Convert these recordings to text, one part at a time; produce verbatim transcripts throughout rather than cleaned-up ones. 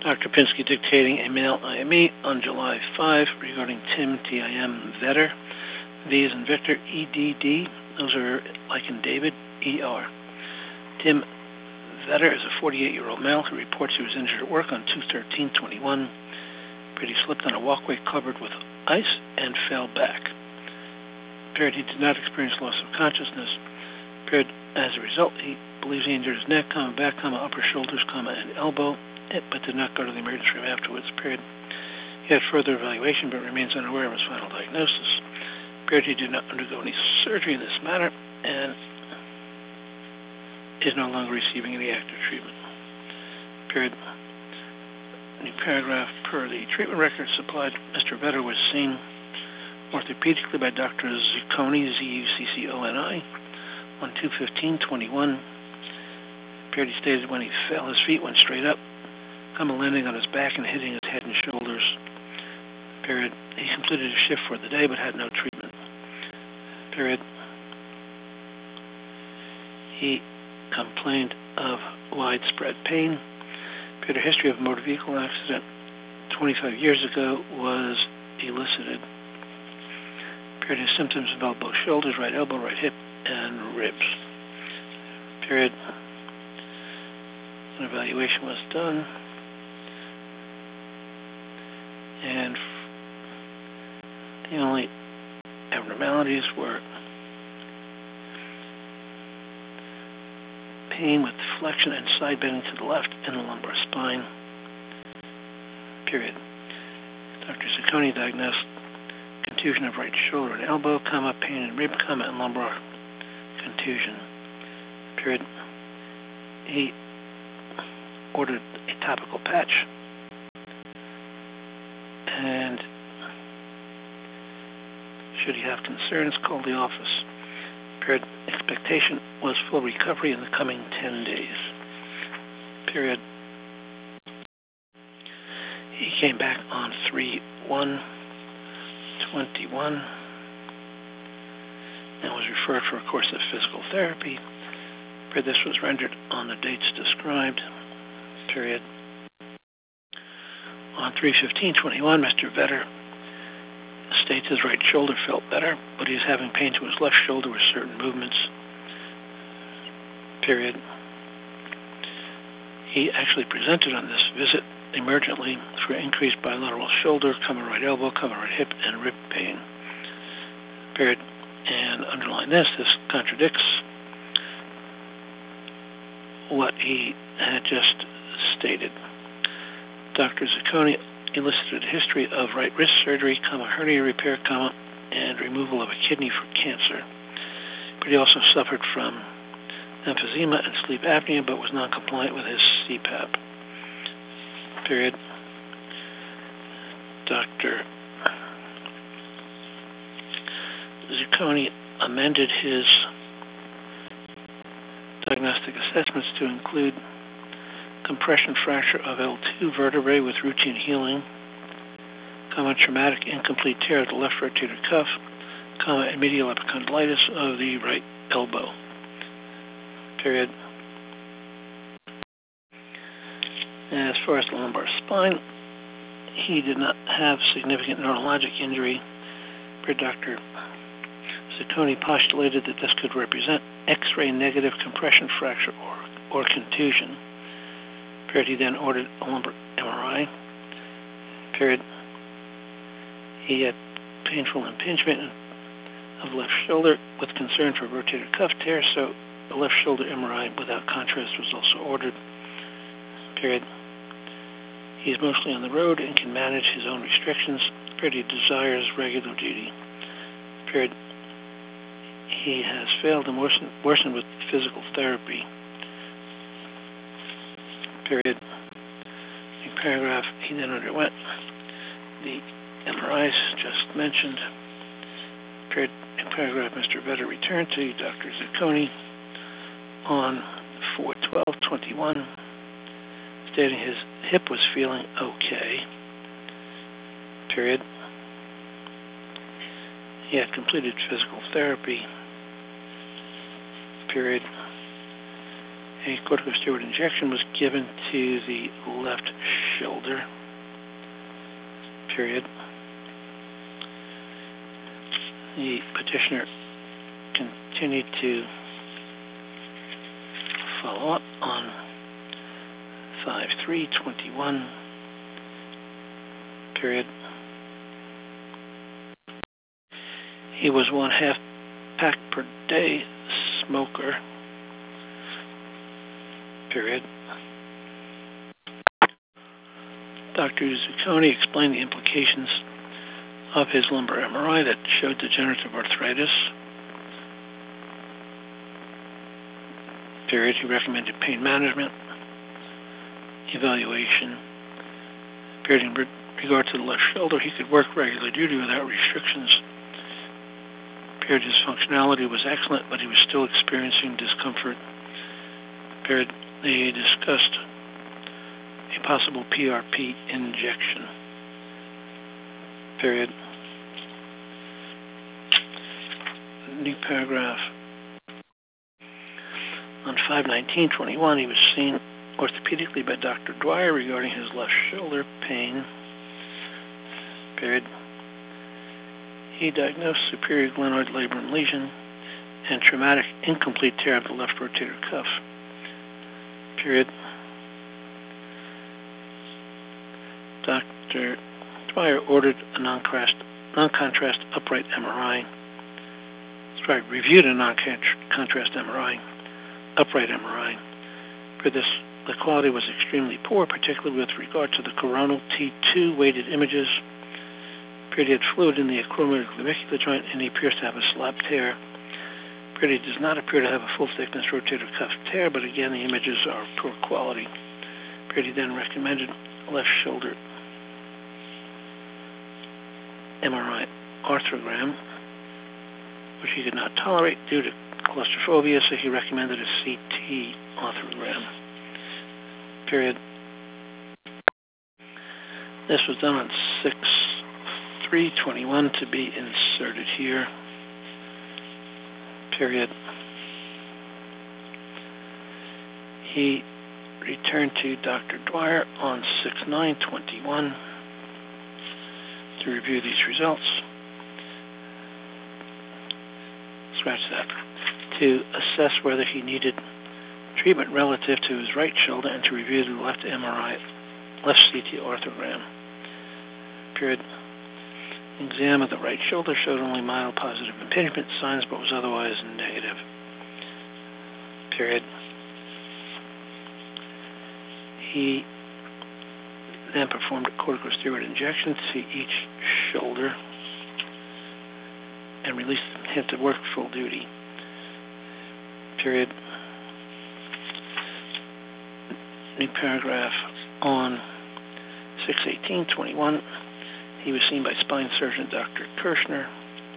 Doctor Pinsky dictating a mail I M E on July fifth regarding Tim, T I M, Vetter. V is in Victor, E D D. Those are like in David, E R. Tim Vetter is a forty-eight-year-old male who reports he was injured at work on two thirteen twenty-one. He slipped on a walkway covered with ice and fell back. Appeared he did not experience loss of consciousness. Appeared as a result, he believes he injured his neck, comma, back, comma, upper shoulders, comma, and elbow, but did not go to the emergency room afterwards. Appeared he had further evaluation but remains unaware of his final diagnosis. Appeared he did not undergo any surgery in this matter and is no longer receiving any active treatment. Period. New paragraph. Per the treatment record supplied, Mister Vetter was seen orthopedically by Doctor Zucconi, Z U C C O N I, on two fifteen twenty-one. Period. He stated when he fell, his feet went straight up, comma, landing on his back and hitting his head and shoulders. Period. He completed his shift for the day but had no treatment. Period. He complained of widespread pain. Period. A history of motor vehicle accident twenty-five years ago was elicited. Period. His symptoms involved both shoulders, right elbow, right hip, and ribs. Period. An evaluation was done. And the only abnormalities were pain with flexion and side bending to the left in the lumbar spine. Period. Doctor Zucconi diagnosed contusion of right shoulder and elbow, comma, pain in rib, comma, and lumbar contusion. Period. He ordered a topical patch and should he have concerns, call the office. Period. Expectation was full recovery in the coming ten days. Period. He came back on three one twenty-one and was referred for a course of physical therapy. Period. This was rendered on the dates described. Period. On three fifteen twenty-one, Mister Vetter states his right shoulder felt better, but he's having pain to his left shoulder with certain movements. Period. He actually presented on this visit emergently for increased bilateral shoulder, comma, right elbow, comma, right hip, and rib pain. Period. And underline this, this contradicts what he had just stated. Doctor Zucconi elicited a history of right wrist surgery, comma, hernia repair, comma, and removal of a kidney for cancer. But he also suffered from emphysema and sleep apnea, but was non-compliant with his C PAP. Period. Doctor Zucconi amended his diagnostic assessments to include compression fracture of L two vertebrae with routine healing, comma, traumatic incomplete tear of the left rotator cuff, comma, and medial epicondylitis of the right elbow. Period. And as far as the lumbar spine, he did not have significant neurologic injury. Doctor Zucconi postulated that this could represent X-ray negative compression fracture or, or contusion. Period. He then ordered a lumbar M R I. Period. He had painful impingement of left shoulder with concern for rotator cuff tear, so the left shoulder M R I without contrast was also ordered. Period. He is mostly on the road and can manage his own restrictions. Period. He desires regular duty. Period. He has failed and worsened, worsened with physical therapy. Period. In paragraph, he then underwent the M R Is just mentioned. Period. In paragraph, Mister Vetter returned to Doctor Zucconi on four twelve twenty-one, stating his hip was feeling okay. Period. He had completed physical therapy. Period. A corticosteroid injection was given to the left shoulder, period. The petitioner continued to follow up on five three twenty-one, period. He was one half pack per day smoker, period. Doctor Zucconi explained the implications of his lumbar M R I that showed degenerative arthritis, period. He recommended pain management, evaluation, period. In regard to the left shoulder, he could work regular duty without restrictions, period. His functionality was excellent, but he was still experiencing discomfort, period. They discussed a possible P R P injection, period. New paragraph. On five nineteen twenty-one, he was seen orthopedically by Doctor Dwyer regarding his left shoulder pain, period. He diagnosed superior glenoid labrum lesion and traumatic incomplete tear of the left rotator cuff, period. Doctor Dwyer ordered a non-contrast, non-contrast upright M R I. Sorry, reviewed a non-contrast M R I, upright M R I. For this, the quality was extremely poor, particularly with regard to the coronal T two weighted images. He had fluid in the acromioclavicular joint, and he appears to have a slab tear. He does not appear to have a full thickness rotator cuff tear, but again, the images are of poor quality. He then recommended left shoulder M R I arthrogram, which he could not tolerate due to claustrophobia, so he recommended a C T arthrogram, period. This was done on six three twenty-one to be inserted here, period. He returned to Doctor Dwyer on six nine twenty-one to review these results. Scratch that. To assess whether he needed treatment relative to his right shoulder and to review the left M R I, left C T arthrogram, period. Exam of the right shoulder showed only mild positive impingement signs, but was otherwise negative, period. He then performed a corticosteroid injection to each shoulder and released him to work full duty, period. New paragraph on six eighteen twenty-one. He was seen by spine surgeon Doctor Kirschner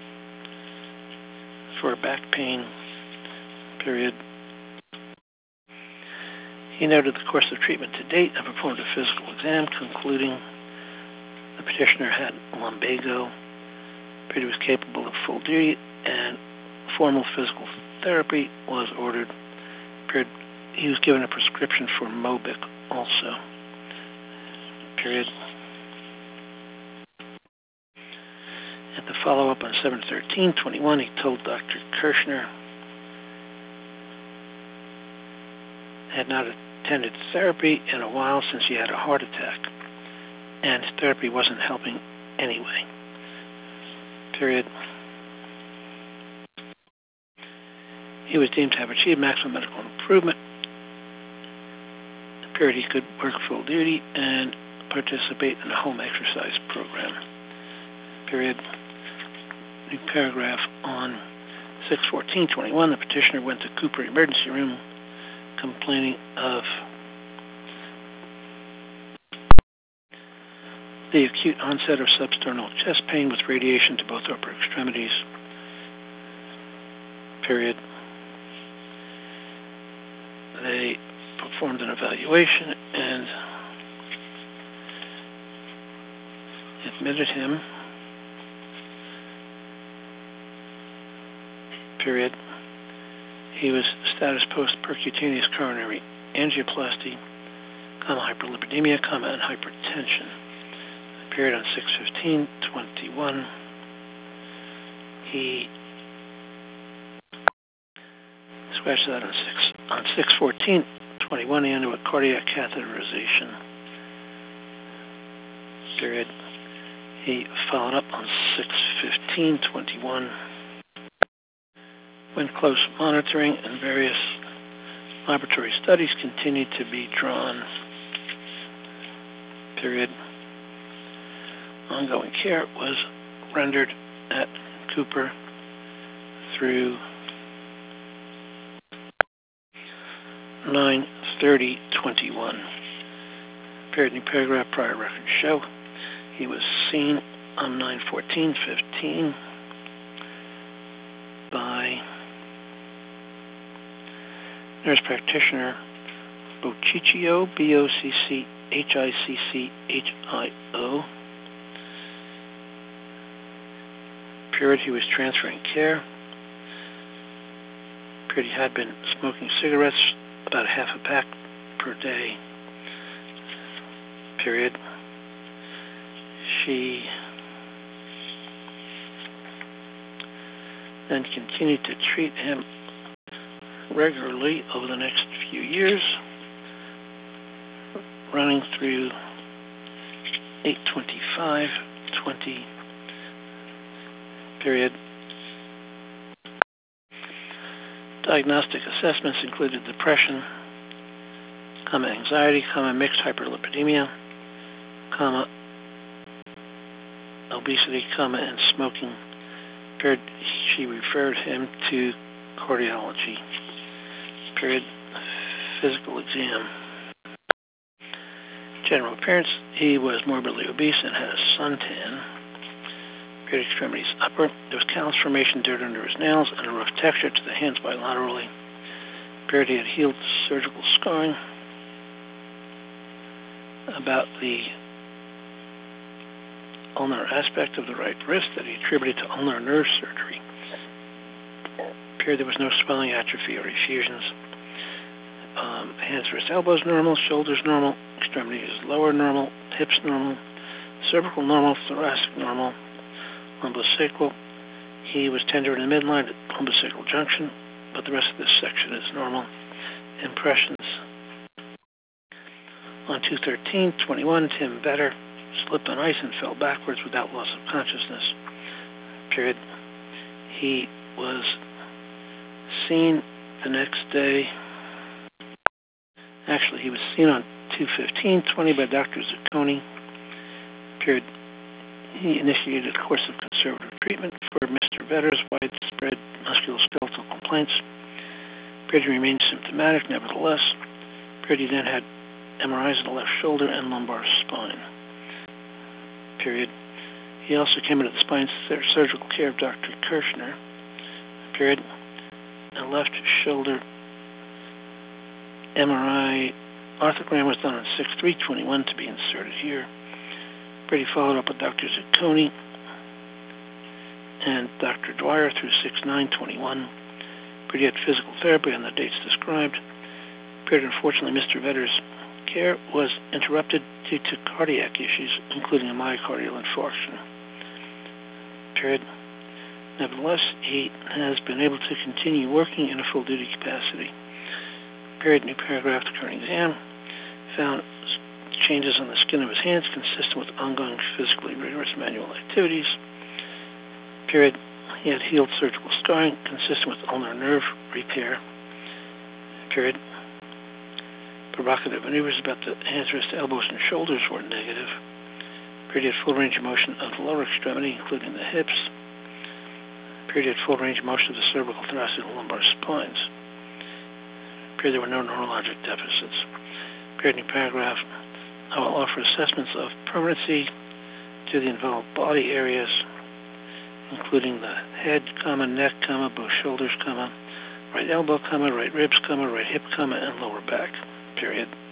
for back pain, period. He noted the course of treatment to date and performed a physical exam, concluding the petitioner had lumbago, period, was capable of full duty, and formal physical therapy was ordered, period. He was given a prescription for Mobic also, period. At the follow-up on seven thirteen twenty-one, he told Doctor Kirschner had not attended therapy in a while since he had a heart attack, and therapy wasn't helping anyway, period. He was deemed to have achieved maximum medical improvement, period. He could work full duty and participate in a home exercise program, period. New paragraph on six fourteen twenty-one, the petitioner went to Cooper emergency room complaining of the acute onset of substernal chest pain with radiation to both upper extremities, period. They performed an evaluation and admitted him, period. He was status post percutaneous coronary angioplasty, comma, hyperlipidemia, comma, and hypertension. Period on six fifteen twenty-one. He scratched that on six on six fourteen twenty-one. He underwent cardiac catheterization. Period. He followed up on six fifteen twenty-one. When close monitoring and various laboratory studies continued to be drawn. Period. Ongoing care was rendered at Cooper through nine thirty twenty-one. Period. New paragraph. Prior records show he was seen on nine fourteen fifteen by nurse practitioner Boccicchio, B O C C H I C C H I O. Period. He was transferring care. Period. He had been smoking cigarettes, about a half a pack per day. Period. She then continued to treat him regularly over the next few years, running through eight twenty-five twenty. Period. Diagnostic assessments included depression, comma, anxiety, comma, mixed hyperlipidemia, comma, obesity, comma, and smoking. Period. She referred him to cardiology. Period. Physical exam. General appearance. He was morbidly obese and had a suntan. Period. Extremities upper. There was callus formation, dirt under his nails, and a rough texture to the hands bilaterally. Period. He had healed surgical scarring. About the ulnar aspect of the right wrist that he attributed to ulnar nerve surgery. Period. There was no swelling, atrophy, or effusions. Um, hands, wrists, elbows normal, shoulders normal, extremities lower normal, hips normal, cervical normal, thoracic normal, lumbosacral. He was tender in the midline at lumbosacral junction, but the rest of this section is normal. Impressions. On two thirteen twenty-one, Tim Vetter slipped on ice and fell backwards without loss of consciousness. Period. He was seen the next day. Actually, he was seen on two fifteen twenty by Doctor Zucconi. Period. He initiated a course of conservative treatment for Mister Vetter's widespread musculoskeletal complaints. Period. He remained symptomatic, nevertheless. Period. He then had M R Is of the left shoulder and lumbar spine. Period. He also came into the spine surgical care of Doctor Kirshner. Period. A left shoulder M R I arthrogram was done on six three twenty-one to be inserted here. Period. He followed up with Doctor Zucconi and Doctor Dwyer through six nine twenty-one. Period. He had physical therapy on the dates described. Period. Unfortunately, Mister Vetter's care was interrupted due to cardiac issues, including a myocardial infarction. Period. Nevertheless, he has been able to continue working in a full-duty capacity. Period. New paragraph. The current exam found changes on the skin of his hands consistent with ongoing physically rigorous manual activities. Period. He had healed surgical scarring consistent with ulnar nerve repair. Period. Provocative maneuvers about the hands, wrists, elbows, and shoulders were negative. Period. He had full range of motion of the lower extremity, including the hips. Period. He had full range of motion of the cervical, thoracic, and lumbar spines. Period. There were no neurologic deficits. Period. New paragraph. I will offer assessments of permanency to the involved body areas, including the head, comma, neck, comma, both shoulders, comma, right elbow, comma, right ribs, comma, right hip, comma, and lower back. Period.